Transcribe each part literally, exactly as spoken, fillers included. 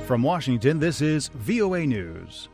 From Washington, this is V O A News.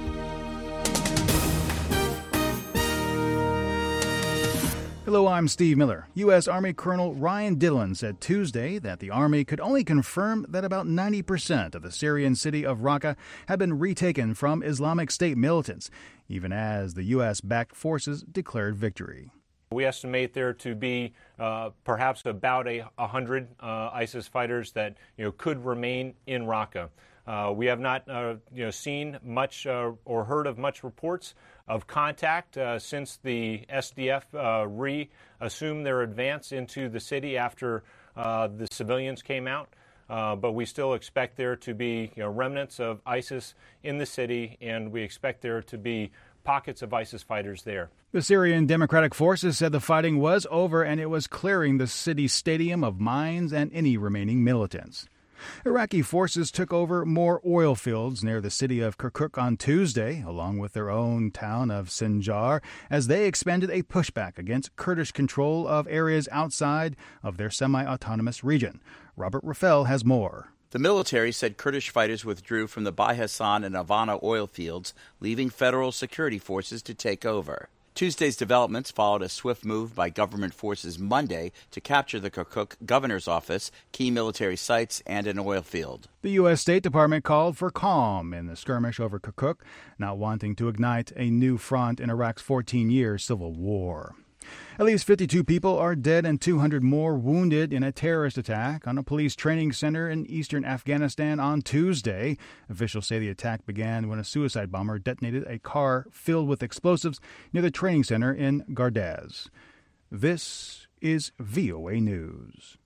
Hello, I'm Steve Miller. U S. Army Colonel Ryan Dillon said Tuesday that the Army could only confirm that about ninety percent of the Syrian city of Raqqa had been retaken from Islamic State militants, even as the U S-backed forces declared victory. We estimate there to be uh, perhaps about a, a hundred uh, ISIS fighters that you know could remain in Raqqa. Uh, we have not uh, you know seen much uh, or heard of much reports of contact uh, since the S D F uh, re-assumed their advance into the city after uh, the civilians came out. Uh, but we still expect there to be you know, remnants of ISIS in the city, and we expect there to be pockets of ISIS fighters there. The Syrian Democratic Forces said the fighting was over and it was clearing the city's stadium of mines and any remaining militants. Iraqi forces took over more oil fields near the city of Kirkuk on Tuesday, along with their own town of Sinjar, as they expanded a pushback against Kurdish control of areas outside of their semi-autonomous region. Robert Raffel has more. The military said Kurdish fighters withdrew from the Bai Hassan and Havana oil fields, leaving federal security forces to take over. Tuesday's developments followed a swift move by government forces Monday to capture the Kirkuk governor's office, key military sites, and an oil field. The U S. State Department called for calm in the skirmish over Kirkuk, not wanting to ignite a new front in Iraq's fourteen-year civil war. At least fifty-two people are dead and two hundred more wounded in a terrorist attack on a police training center in eastern Afghanistan on Tuesday. Officials say the attack began when a suicide bomber detonated a car filled with explosives near the training center in Gardez. This is V O A News.